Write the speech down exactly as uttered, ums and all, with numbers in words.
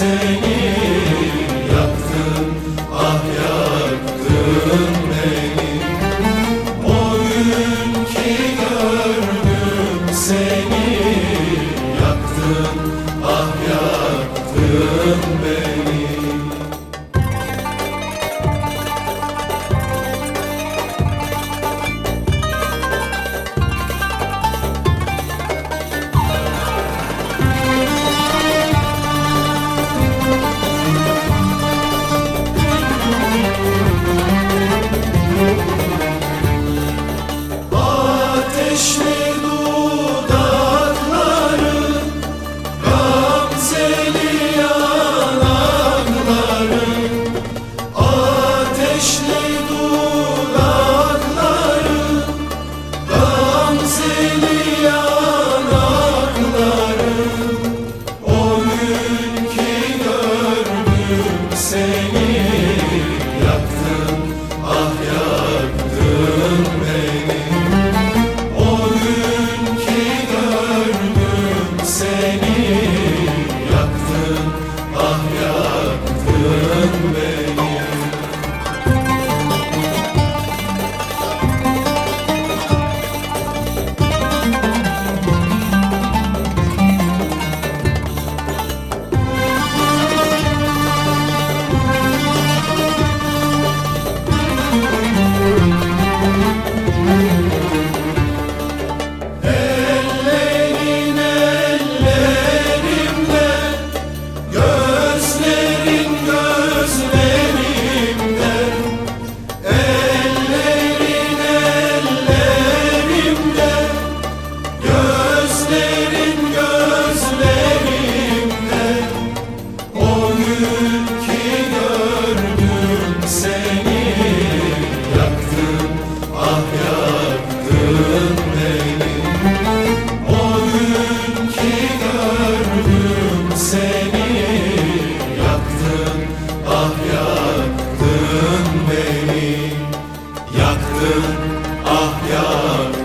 seni, yaktın, ah yaktın beni. O gün ki gördüm seni, yaktın, ah yaktın beni. Ateşli dudakların, gamzeli yanakların, ateşli dudakların, gamzeli yanakların. O gün ki gördüm seni, yaktın, ah yaktın beni. O gün ki gördüm seni, yaktın, ah yaktın beni. Ellerin ellerimde, gözlerin gözlerimde. Ellerin ellerimde, gözlerin gözlerimde. O gün ki gördüm seni, yaktın, ah yaktın beni. O gün ki gördüm seni, yaktın, ah yaktın beni. Yaktın, ah yaktın.